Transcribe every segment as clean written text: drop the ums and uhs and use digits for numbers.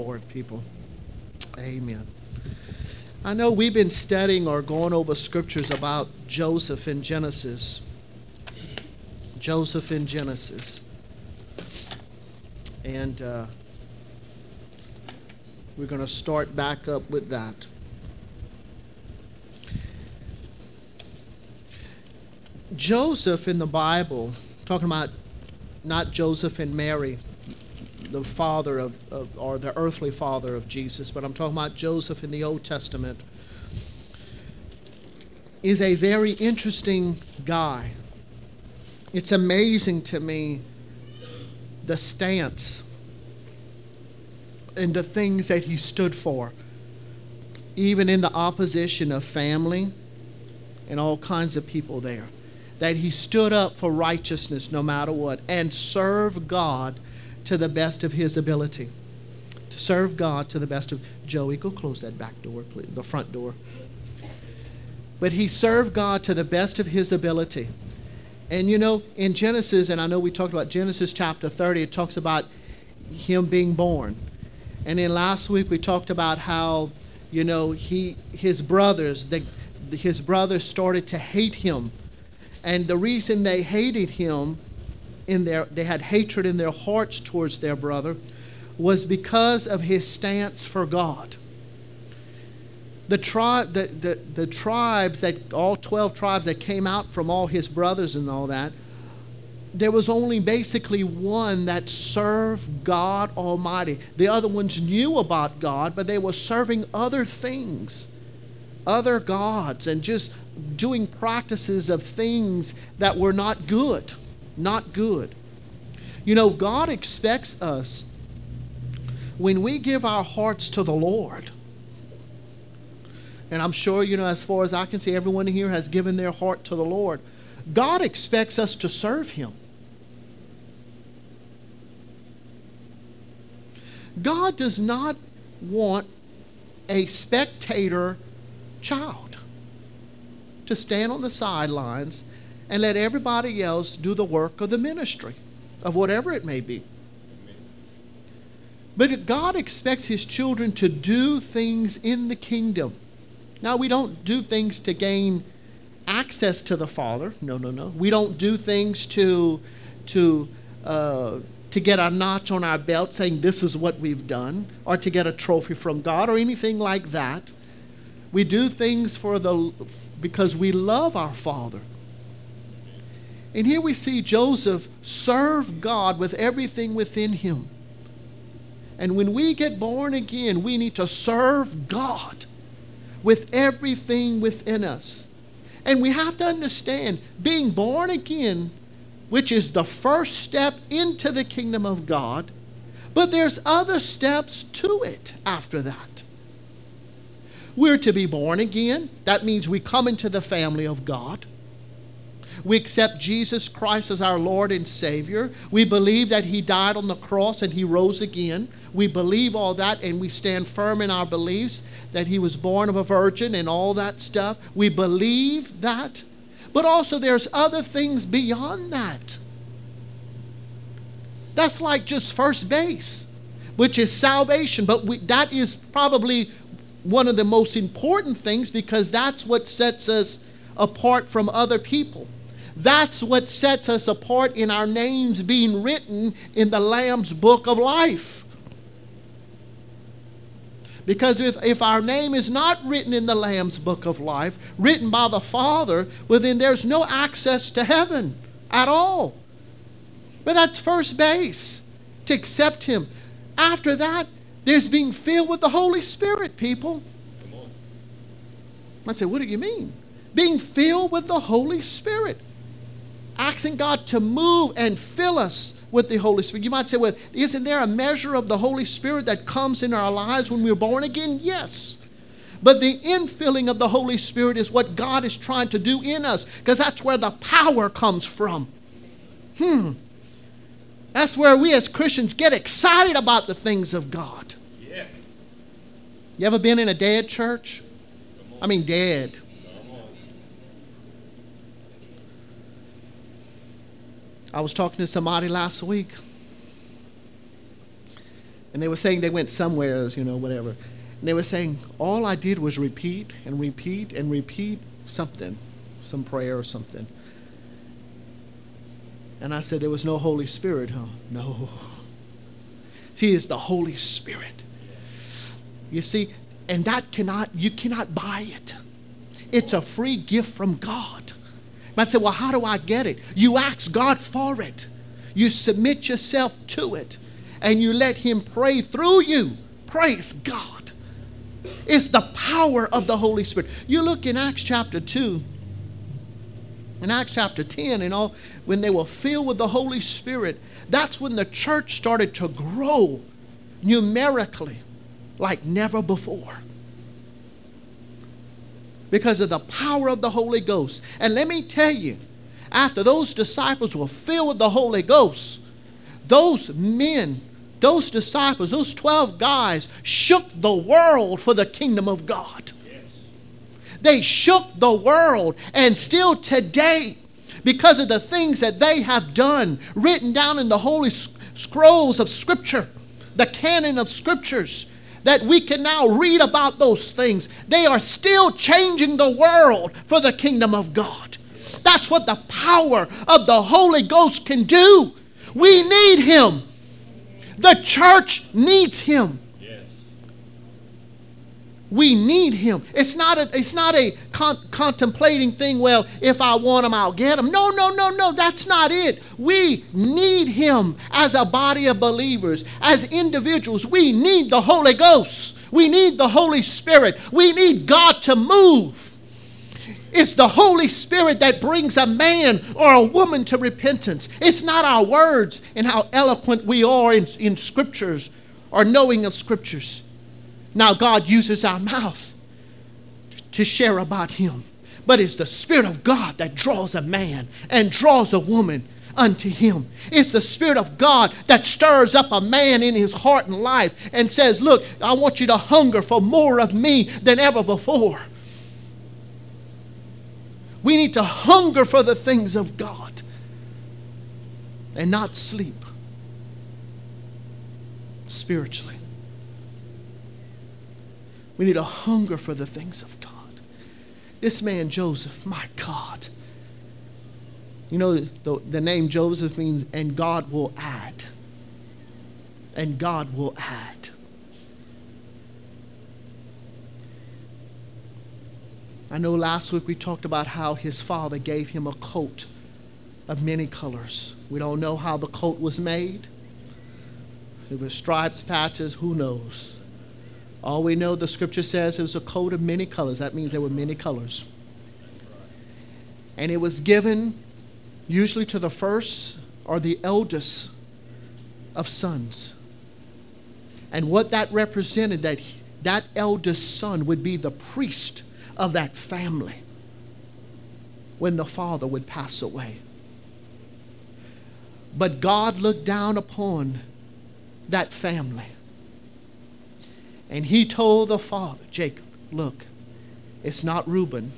Lord, people. Amen. I know we've been studying or going over scriptures about Joseph in Genesis. Joseph in Genesis. And we're going to start back up with that. Joseph in the Bible, talking about not Joseph and Mary, the father of or the earthly father of Jesus, but I'm talking about Joseph in the Old Testament, is a very interesting guy. It's amazing to me the stance and the things that he stood for, even in the opposition of family and all kinds of people there, that he stood up for righteousness no matter what and served God to the best of his ability. To serve God to the best of... Joey, go close that back door, please, the front door. But he served God to the best of his ability. And you know, in Genesis, and I know we talked about Genesis chapter 30, it talks about him being born. And then last week we talked about how, you know, his brothers started to hate him. And the reason they hated him, they had hatred in their hearts towards their brother, was because of his stance for God. The tribes that all 12 tribes that came out from all his brothers and all that, there was only basically one that served God Almighty. The other ones knew about God, but they were serving other things, other gods, and just doing practices of things that were not good. Not good. You know, God expects us, when we give our hearts to the Lord, and I'm sure, you know, as far as I can see, everyone here has given their heart to the Lord. God expects us to serve Him. God does not want a spectator child to stand on the sidelines and let everybody else do the work of the ministry, of whatever it may be. But God expects His children to do things in the kingdom. Now, we don't do things to gain access to the Father. No. We don't do things to get a notch on our belt saying this is what we've done, or to get a trophy from God or anything like that. We do things because we love our Father. And here we see Joseph serve God with everything within him. And when we get born again, we need to serve God with everything within us. And we have to understand, being born again, which is the first step into the kingdom of God, but there's other steps to it after that. We're to be born again. That means we come into the family of God. We accept Jesus Christ as our Lord and Savior. We believe that He died on the cross and He rose again. We believe all that, and we stand firm in our beliefs that He was born of a virgin and all that stuff. We believe that. But also there's other things beyond that. That's like just first base, which is salvation. But that is probably one of the most important things, because that's what sets us apart from other people. That's what sets us apart in our names being written in the Lamb's book of life. Because if our name is not written in the Lamb's book of life, written by the Father, well, then there's no access to heaven at all. But that's first base, to accept Him. After that, there's being filled with the Holy Spirit, people. I say, what do you mean? Being filled with the Holy Spirit. Asking God to move and fill us with the Holy Spirit. You might say, well, isn't there a measure of the Holy Spirit that comes in our lives when we're born again? Yes. But the infilling of the Holy Spirit is what God is trying to do in us, because that's where the power comes from. That's where we as Christians get excited about the things of God. Yeah. You ever been in a dead church? I mean dead. I was talking to somebody last week, And they were saying they went somewhere, whatever. And they were saying, all I did was repeat and repeat and repeat something, some prayer or something. And I said, there was no Holy Spirit, huh? No. See, it's the Holy Spirit. You see, and you cannot buy it. It's a free gift from God. You might say, well, how do I get it? You ask God for it. You submit yourself to it. And you let Him pray through you. Praise God. It's the power of the Holy Spirit. You look in Acts chapter 2, in Acts chapter 10 and all, when they were filled with the Holy Spirit, that's when the church started to grow numerically like never before. Because of the power of the Holy Ghost. And let me tell you, after those disciples were filled with the Holy Ghost, those men, those disciples, those 12 guys shook the world for the kingdom of God. They shook the world, and still today, because of the things that they have done, written down in the holy scrolls of Scripture, the canon of Scriptures, that we can now read about those things, they are still changing the world for the kingdom of God. That's what the power of the Holy Ghost can do. We need Him. The church needs Him. We need Him. It's not a contemplating thing, well, if I want Him, I'll get Him. No. That's not it. We need Him as a body of believers, as individuals. We need the Holy Ghost. We need the Holy Spirit. We need God to move. It's the Holy Spirit that brings a man or a woman to repentance. It's not our words and how eloquent we are in Scriptures or knowing of Scriptures. Now God uses our mouth to share about Him. But it's the Spirit of God that draws a man and draws a woman unto Him. It's the Spirit of God that stirs up a man in his heart and life and says, look, I want you to hunger for more of me than ever before. We need to hunger for the things of God and not sleep spiritually. We need a hunger for the things of God. This man Joseph, my God. You know, the name Joseph means, and God will add. And God will add. I know last week we talked about how his father gave him a coat of many colors. We don't know how the coat was made. It was stripes, patches, who knows? All we know, the Scripture says it was a coat of many colors. That means there were many colors. And it was given usually to the first or the eldest of sons. And what that represented, that eldest son would be the priest of that family when the father would pass away. But God looked down upon that family. And He told the father, Jacob, look, it's not Reuben.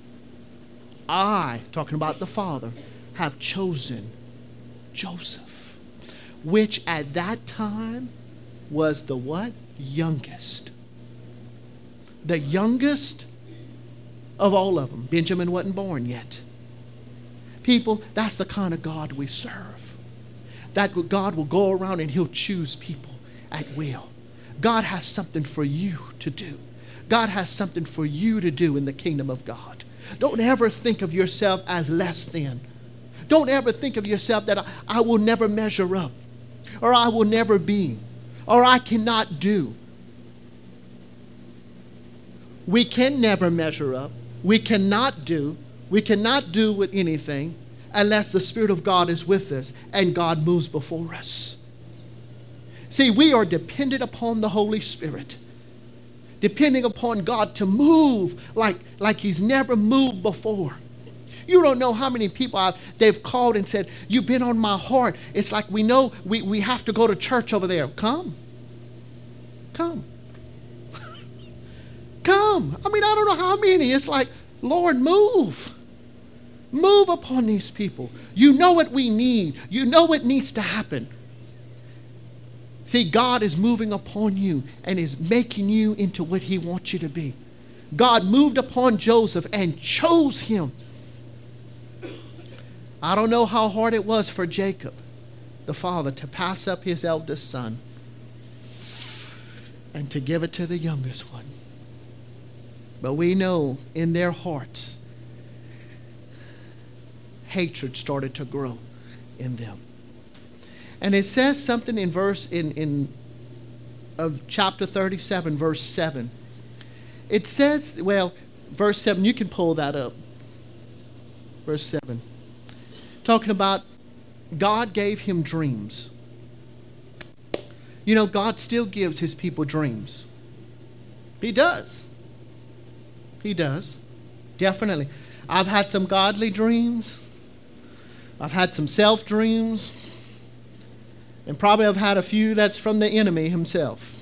I, talking about the father, have chosen Joseph, which at that time was the what? Youngest. The youngest of all of them. Benjamin wasn't born yet. People, that's the kind of God we serve. That God will go around and He'll choose people at will. God has something for you to do. God has something for you to do in the kingdom of God. Don't ever think of yourself as less than. Don't ever think of yourself that I will never measure up, or I will never be, or I cannot do. We can never measure up. We cannot do with anything unless the Spirit of God is with us and God moves before us. See, we are dependent upon the Holy Spirit, depending upon God to move like He's never moved before. You don't know how many people they've called and said, you've been on my heart. It's like we know we have to go to church over there. Come. Come. I mean, I don't know how many. It's like, Lord, move. Move upon these people. You know what we need. You know what needs to happen. See, God is moving upon you and is making you into what he wants you to be. God moved upon Joseph and chose him. I don't know how hard it was for Jacob, the father, to pass up his eldest son and to give it to the youngest one. But we know in their hearts, hatred started to grow in them. And it says something in chapter 37, verse 7. It says, verse 7, you can pull that up. Verse 7. Talking about God gave him dreams. You know, God still gives his people dreams. He does. He does. Definitely. I've had some godly dreams. I've had some self dreams. And probably I've had a few that's from the enemy himself.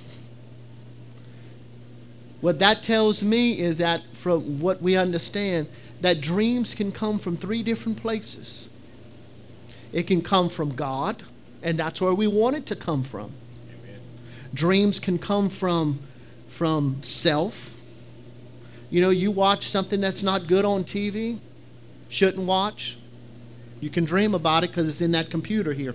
What that tells me is that from what we understand, that dreams can come from 3 different places. It can come from God, and that's where we want it to come from. Amen. Dreams can come from self. You know, you watch something that's not good on TV, shouldn't watch. You can dream about it because it's in that computer here.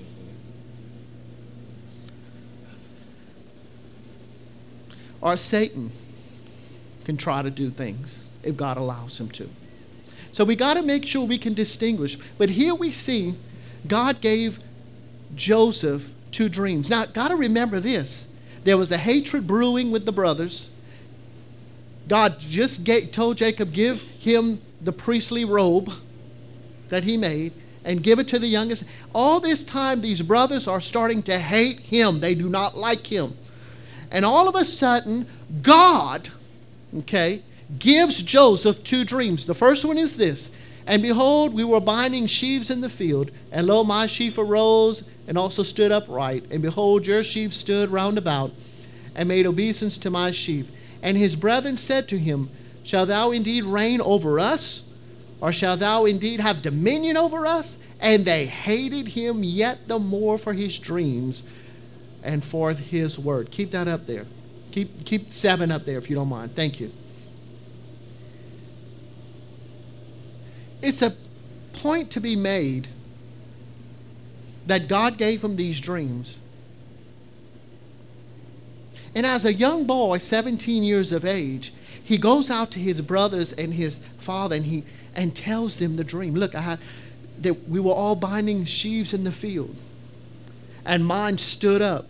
Or Satan can try to do things if God allows him to. So we got to make sure we can distinguish. But here we see God gave Joseph 2 dreams. Now, got to remember this. There was a hatred brewing with the brothers. God just told Jacob, give him the priestly robe that he made and give it to the youngest. All this time, these brothers are starting to hate him. They do not like him. And all of a sudden, God, gives Joseph 2 dreams. The first one is this. And behold, we were binding sheaves in the field, and lo, my sheaf arose and also stood upright. And behold, your sheaf stood round about and made obeisance to my sheaf. And his brethren said to him, shalt thou indeed reign over us? Or shalt thou indeed have dominion over us? And they hated him yet the more for his dreams and for his word. Keep that up there. Keep 7 up there if you don't mind. Thank you. It's a point to be made that God gave him these dreams. And as a young boy, 17 years of age, he goes out to his brothers and his father and tells them the dream. Look, we were all binding sheaves in the field. And mine stood up.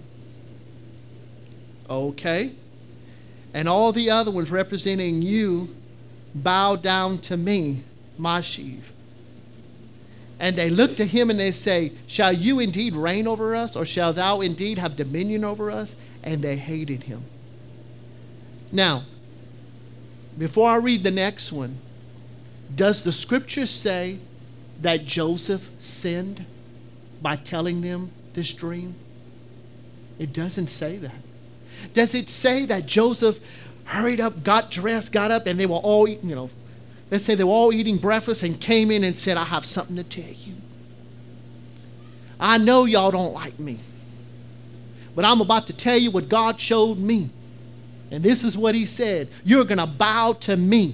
Okay. And all the other ones representing you bowed down to me, my sheaf. And they look to him and they say, shall you indeed reign over us? Or shall thou indeed have dominion over us? And they hated him. Now, before I read the next one, does the scripture say that Joseph sinned by telling them this dream? It doesn't say that. Does it say that Joseph hurried up, got dressed, got up, and they were all, let's say they were all eating breakfast and came in and said, I have something to tell you. I know y'all don't like me, but I'm about to tell you what God showed me. And this is what he said. You're going to bow to me.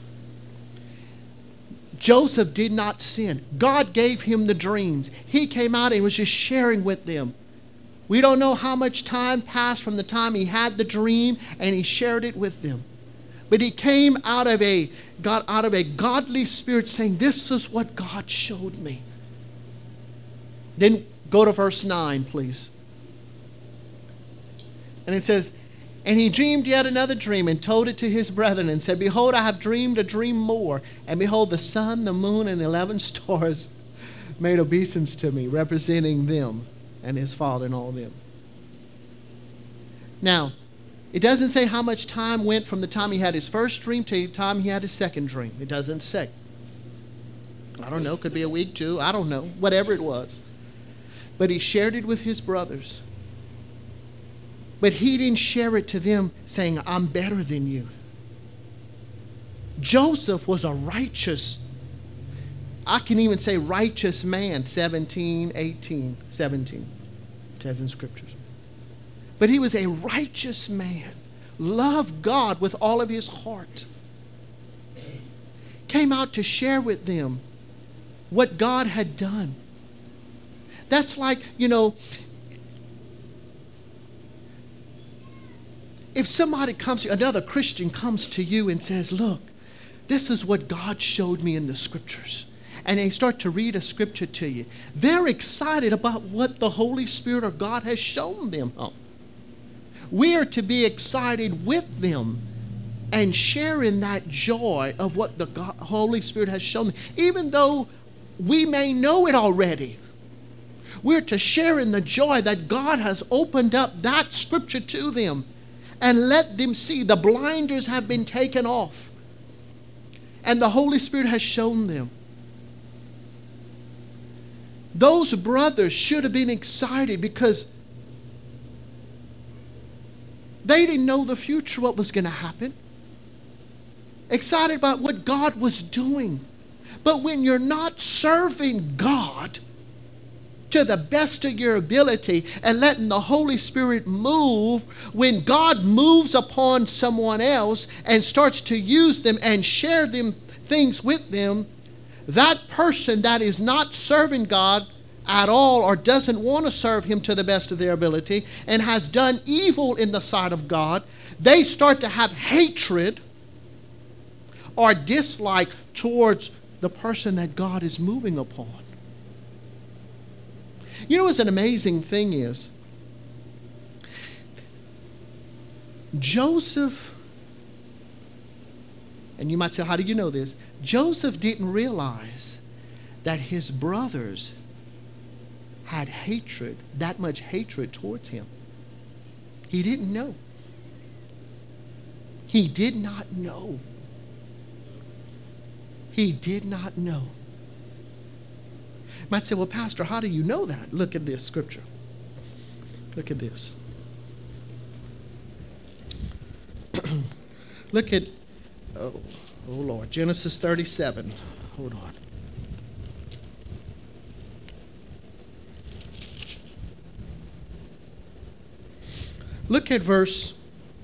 Joseph did not sin. God gave him the dreams. He came out and was just sharing with them. We don't know how much time passed from the time he had the dream and he shared it with them. But he came out of a godly spirit saying, this is what God showed me. Then go to verse 9, please. And it says, and he dreamed yet another dream and told it to his brethren and said, behold, I have dreamed a dream more. And behold, the sun, the moon, and the 11 stars made obeisance to me, representing them and his father and all them. Now, it doesn't say how much time went from the time he had his first dream to the time he had his second dream. It doesn't say. I don't know. Could be a week, 2. I don't know. Whatever it was. But he shared it with his brothers. But he didn't share it to them saying, I'm better than you. Joseph was a righteous, I can even say righteous man, 17, 18, 17, it says in scriptures. But he was a righteous man, loved God with all of his heart. Came out to share with them what God had done. That's like, if somebody comes, another Christian comes to you and says, look, this is what God showed me in the scriptures. And they start to read a scripture to you. They're excited about what the Holy Spirit or God has shown them. We are to be excited with them and share in that joy of what the Holy Spirit has shown them. Even though we may know it already, we're to share in the joy that God has opened up that scripture to them and let them see the blinders have been taken off. And the Holy Spirit has shown them. Those brothers should have been excited because they didn't know the future, what was going to happen. Excited about what God was doing. But when you're not serving God to the best of your ability and letting the Holy Spirit move, when God moves upon someone else and starts to use them and share them things with them, that person that is not serving God at all or doesn't want to serve him to the best of their ability and has done evil in the sight of God, they start to have hatred or dislike towards the person that God is moving upon. You know what's an amazing thing is? Joseph, and you might say, how do you know this? Joseph didn't realize that his brothers had hatred, that much hatred towards him. He didn't know. He did not know. He did not know. You might say, well, Pastor, how do you know that? Look at this scripture. Look at this. Look at, oh Lord, Genesis 37. Hold on. Look at verse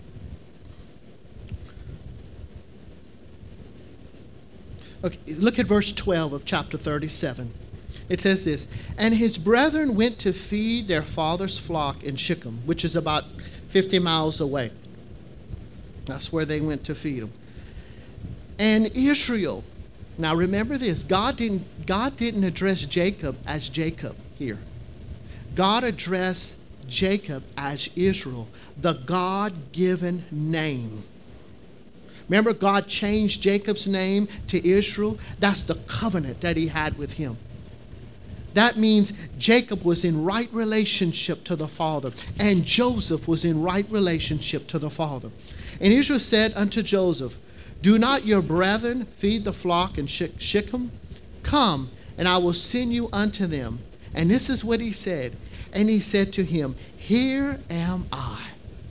12 of chapter 37. It says this, and his brethren went to feed their father's flock in Shechem, which is about 50 miles away. That's where they went to feed them. And Israel, now remember this, God didn't address Jacob as Jacob here. God addressed Jacob as Israel, the God-given name. Remember, God changed Jacob's name to Israel? That's the covenant that he had with him. That means Jacob was in right relationship to the Father, and Joseph was in right relationship to the Father. And Israel said unto Joseph, do not your brethren feed the flock in Shechem? Come, and I will send you unto them. And this is what he said. And he said to him, here am I.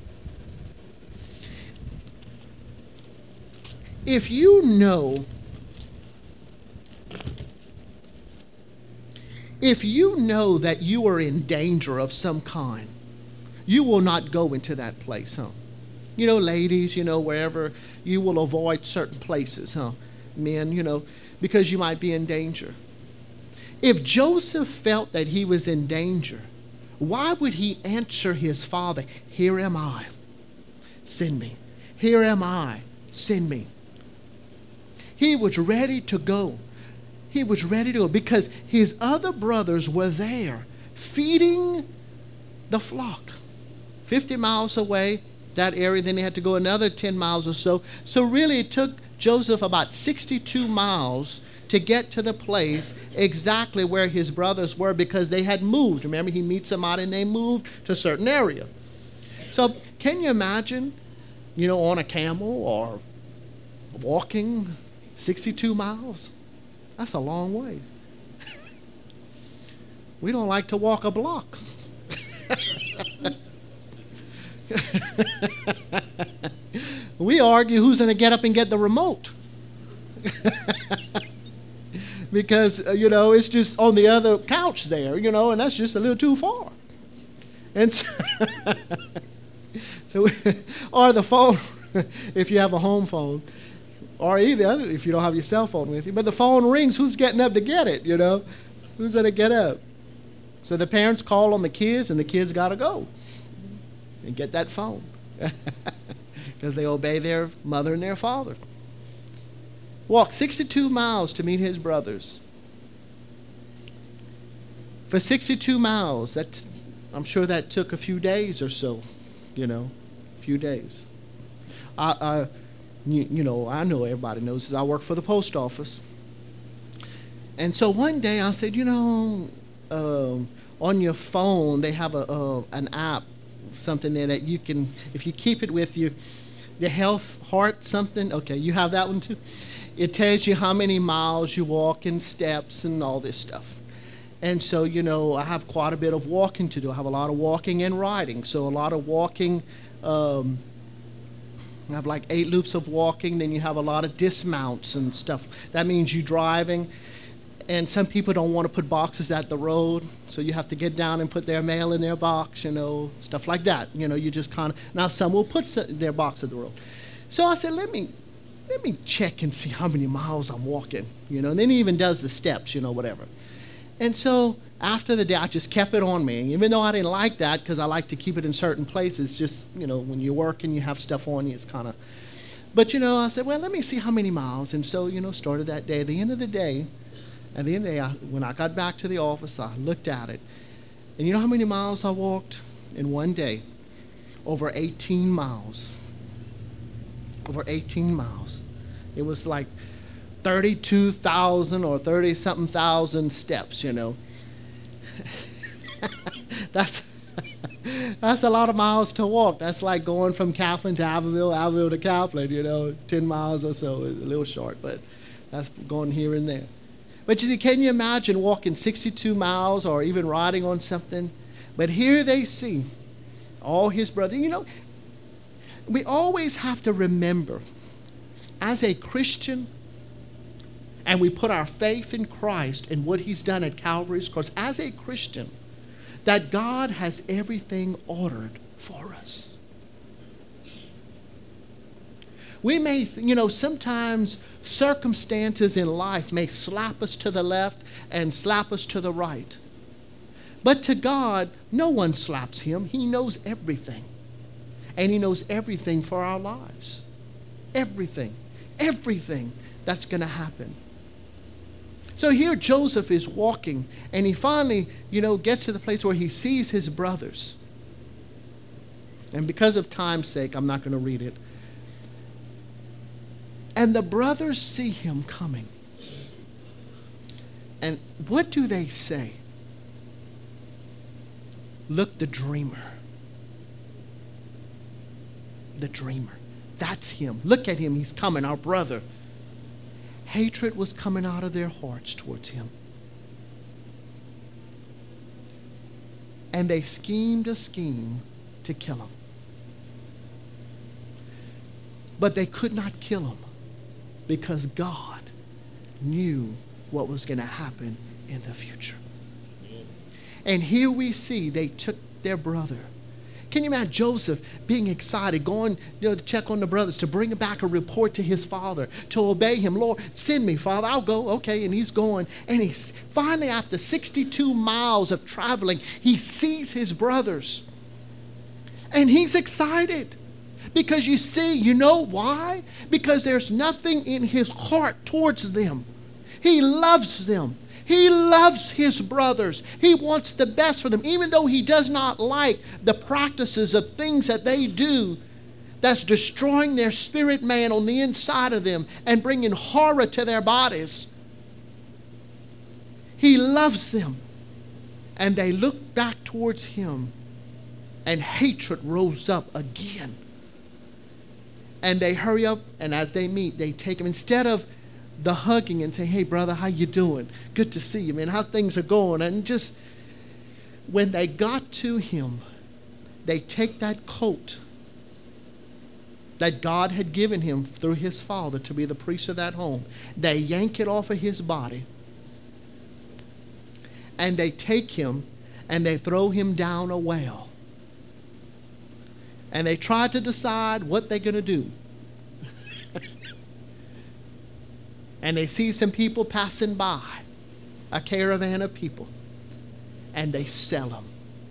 If you know that you are in danger of some kind, you will not go into that place, huh? You know, ladies, wherever, you will avoid certain places, huh? Men, because you might be in danger. If Joseph felt that he was in danger, why would he answer his father, here am I, send me. Here am I, send me. He was ready to go. He was ready to go because his other brothers were there feeding the flock. 50 miles away, that area, then they had to go another 10 miles or so. So really it took Joseph about 62 miles to get to the place exactly where his brothers were because they had moved. Remember, he meets them out and they moved to a certain area. So can you imagine, on a camel or walking 62 miles? That's a long ways. We don't like to walk a block. We argue who's going to get up and get the remote. Because, it's just on the other couch there, and that's just a little too far. And so Or the phone, if you have a home phone. Or either, if you don't have your cell phone with you. But the phone rings, who's getting up to get it, you know? Who's going to get up? So the parents call on the kids, and the kids got to go and get that phone. Because they obey their mother and their father. Walked 62 miles to meet his brothers. For 62 miles, I'm sure that took a few days or so, you know, a few days. I know everybody knows this. I work for the post office. And so one day I said, on your phone, they have an app, something there that you can, if you keep it with you, the health heart something. Okay, you have that one too? It tells you how many miles you walk in steps and all this stuff. And so, I have quite a bit of walking to do. I have a lot of walking and riding. So a lot of walking, I have like 8 loops of walking. Then you have a lot of dismounts and stuff. That means you driving. And some people don't want to put boxes at the road. So you have to get down and put their mail in their box, stuff like that. You just kind of, now some will put their box at the road. So I said, let me check and see how many miles I'm walking, and then he even does the steps, whatever. And so after the day, I just kept it on me. And even though I didn't like that, because I like to keep it in certain places, just, when you're working, you have stuff on you, it's kind of. But, I said, well, let me see how many miles. And so, started that day. At the end of the day, when I got back to the office, I looked at it. And you know how many miles I walked in one day? Over 18 miles. Over 18 miles. It was like 32,000 or 30-something thousand steps, That's a lot of miles to walk. That's like going from Kaplan to Alville to Kaplan, 10 miles or so. It's a little short, but that's going here and there. But can you imagine walking 62 miles or even riding on something? But here they see all his brothers. We always have to remember, as a Christian, and we put our faith in Christ and what he's done at Calvary's cross, as a Christian, that God has everything ordered for us. We may, sometimes circumstances in life may slap us to the left and slap us to the right. But to God, no one slaps him. He knows everything. And he knows everything for our lives. Everything that's going to happen. So here Joseph is walking, and he finally, gets to the place where he sees his brothers. And because of time's sake, I'm not going to read it. And the brothers see him coming. And what do they say? Look, the dreamer. The dreamer. That's him. Look at him. He's coming, our brother. Hatred was coming out of their hearts towards him. And they schemed a scheme to kill him. But they could not kill him because God knew what was going to happen in the future. And here we see they took their brother. Can you imagine Joseph being excited, going to check on the brothers, to bring back a report to his father, to obey him? Lord, send me, Father, I'll go. Okay, and he's going. And he's finally, after 62 miles of traveling, he sees his brothers. And he's excited. Because you see, you know why? Because there's nothing in his heart towards them. He loves them. He loves his brothers. He wants the best for them, even though he does not like the practices of things that they do that's destroying their spirit man on the inside of them and bringing horror to their bodies. He loves them. And they look back towards him, and hatred rose up again. And they hurry up, and as they meet, they take him. Instead of the hugging and saying, hey, brother, how you doing? Good to see you, man. How things are going? And just, when they got to him, they take that coat that God had given him through his father to be the priest of that home. They yank it off of his body. And they take him and they throw him down a well. And they tried to decide what they're going to do. And they see some people passing by, a caravan of people, and they sell them.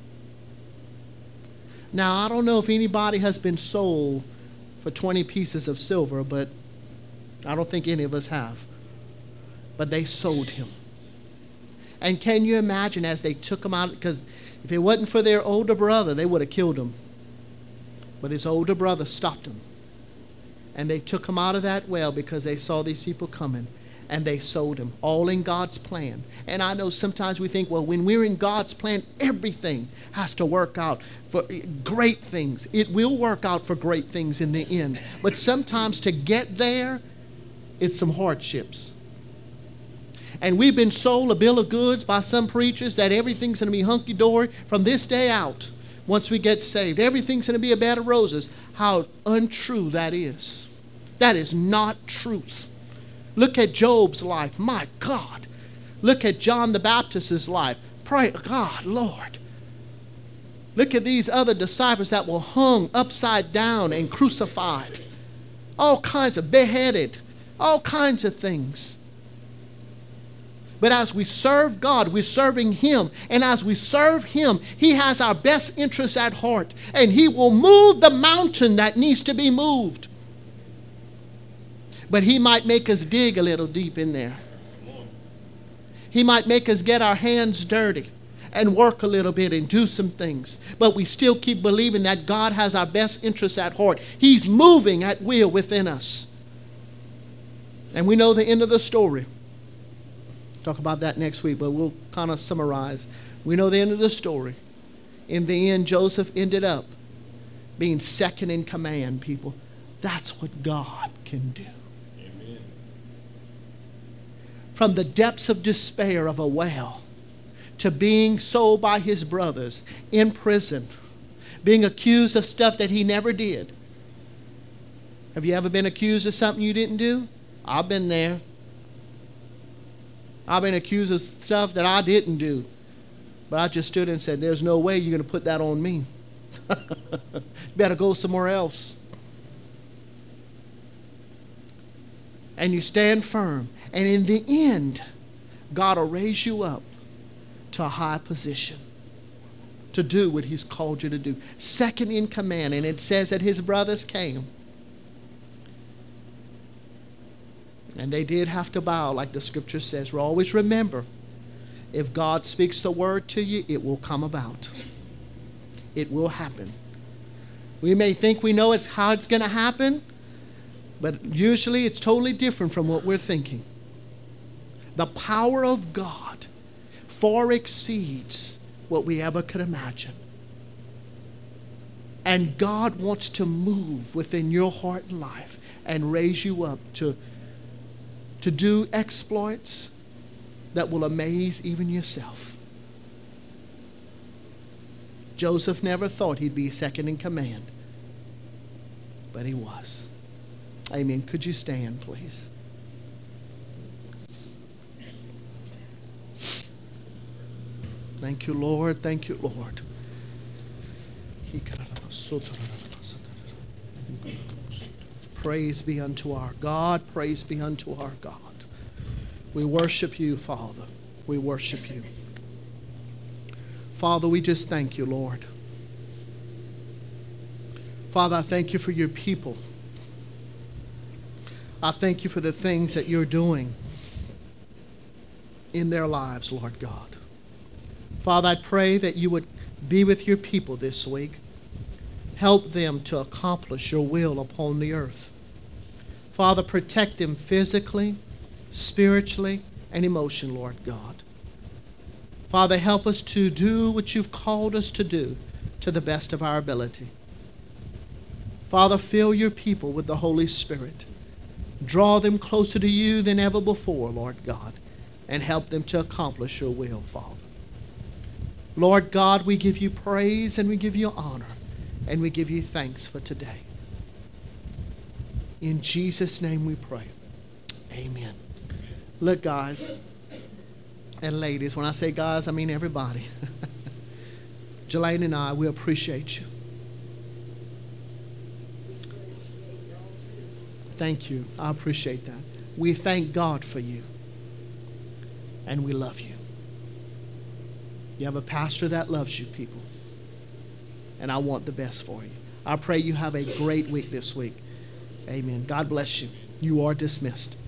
Now, I don't know if anybody has been sold for 20 pieces of silver, but I don't think any of us have. But they sold him. And can you imagine as they took him out, because if it wasn't for their older brother, they would have killed him. But his older brother stopped him. And they took him out of that well because they saw these people coming. And they sold him, all in God's plan. And I know sometimes we think, well, when we're in God's plan, everything has to work out for great things. It will work out for great things in the end. But sometimes to get there, it's some hardships. And we've been sold a bill of goods by some preachers that everything's going to be hunky-dory from this day out. Once we get saved, everything's going to be a bed of roses. How untrue that is. That is not truth. Look at Job's life. My God. Look at John the Baptist's life. Pray, God, Lord. Look at these other disciples that were hung upside down and crucified. All kinds of beheaded. All kinds of things. But as we serve God, we're serving Him. And as we serve Him, He has our best interests at heart. And He will move the mountain that needs to be moved. But He might make us dig a little deep in there. He might make us get our hands dirty and work a little bit and do some things. But we still keep believing that God has our best interests at heart. He's moving at will within us. And we know the end of the story. Talk about that next week, but we'll kind of summarize. We know the end of the story. In the end, Joseph ended up being second in command, people. That's what God can do. Amen. From the depths of despair of a well to being sold by his brothers, in prison, being accused of stuff that he never did. Have you ever been accused of something you didn't do? I've been there. I've been accused of stuff that I didn't do. But I just stood and said, there's no way you're going to put that on me. Better go somewhere else. And you stand firm. And in the end, God will raise you up to a high position to do what He's called you to do. Second in command. And it says that his brothers came. And they did have to bow, like the scripture says. Always remember, if God speaks the word to you, it will come about. It will happen. We may think we know how it's going to happen, but usually it's totally different from what we're thinking. The power of God far exceeds what we ever could imagine. And God wants to move within your heart and life and raise you up to do exploits that will amaze even yourself. Joseph never thought he'd be second in command, but he was. Amen. Could you stand, please? Thank you, Lord. Thank you, Lord. Praise be unto our God. Praise be unto our God. We worship you, Father. We worship you. Father, we just thank you, Lord. Father, I thank you for your people. I thank you for the things that you're doing in their lives, Lord God. Father, I pray that you would be with your people this week. Help them to accomplish your will upon the earth. Father, protect them physically, spiritually, and emotionally, Lord God. Father, help us to do what you've called us to do to the best of our ability. Father, fill your people with the Holy Spirit. Draw them closer to you than ever before, Lord God, and help them to accomplish your will, Father. Lord God, we give you praise and we give you honor and we give you thanks for today. In Jesus' name we pray. Amen. Look, guys and ladies, when I say guys, I mean everybody. Jelaine and I, we appreciate you. Thank you. I appreciate that. We thank God for you. And we love you. You have a pastor that loves you, people. And I want the best for you. I pray you have a great week this week. Amen. God bless you. You are dismissed.